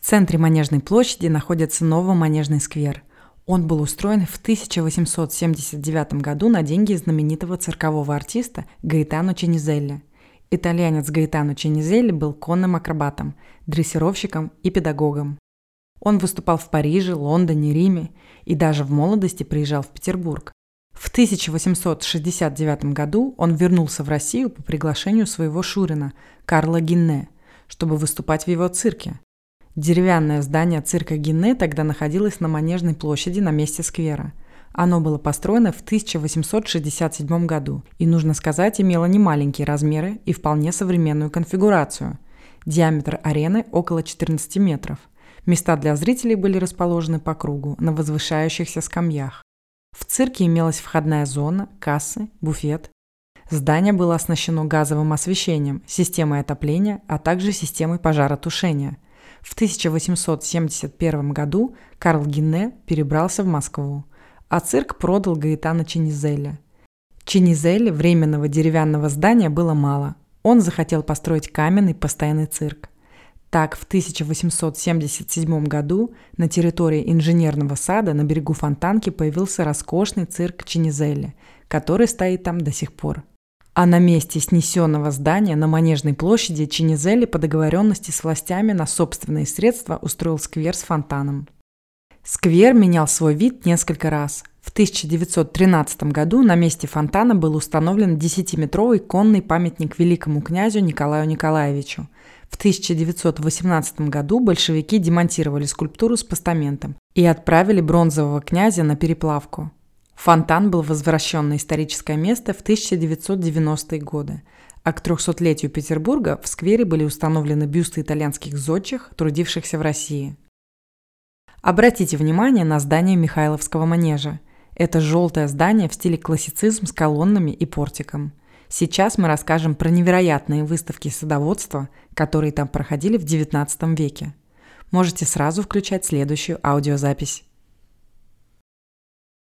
центре Манежной площади находится Новоманежный сквер. Он был устроен в 1879 году на деньги знаменитого циркового артиста Гаэтано Ченизелли. Итальянец Гаэтано Ченизелли был конным акробатом, дрессировщиком и педагогом. Он выступал в Париже, Лондоне, Риме и даже в молодости приезжал в Петербург. В 1869 году он вернулся в Россию по приглашению своего шурина Карла Гинне, чтобы выступать в его цирке. Деревянное здание цирка Гинне тогда находилось на Манежной площади на месте сквера. Оно было построено в 1867 году и, нужно сказать, имело немаленькие размеры и вполне современную конфигурацию. Диаметр арены около 14 метров. Места для зрителей были расположены по кругу на возвышающихся скамьях. В цирке имелась входная зона, кассы, буфет. Здание было оснащено газовым освещением, системой отопления, а также системой пожаротушения. В 1871 году Карл Гинне перебрался в Москву, а цирк продал Гаэтано Ченизелли. Ченизелли временного деревянного здания было мало. Он захотел построить каменный постоянный цирк. Так, в 1877 году на территории инженерного сада на берегу Фонтанки появился роскошный цирк Ченизелли, который стоит там до сих пор. А на месте снесенного здания на Манежной площади Ченизелли по договоренности с властями на собственные средства устроил сквер с фонтаном. Сквер менял свой вид несколько раз. В 1913 году на месте фонтана был установлен 10-метровый конный памятник великому князю Николаю Николаевичу. В 1918 году большевики демонтировали скульптуру с постаментом и отправили бронзового князя на переплавку. Фонтан был возвращен на историческое место в 1990-е годы, а к 300-летию Петербурга в сквере были установлены бюсты итальянских зодчих, трудившихся в России. Обратите внимание на здание Михайловского манежа. Это желтое здание в стиле классицизм с колоннами и портиком. Сейчас мы расскажем про невероятные выставки садоводства, которые там проходили в XIX веке. Можете сразу включать следующую аудиозапись.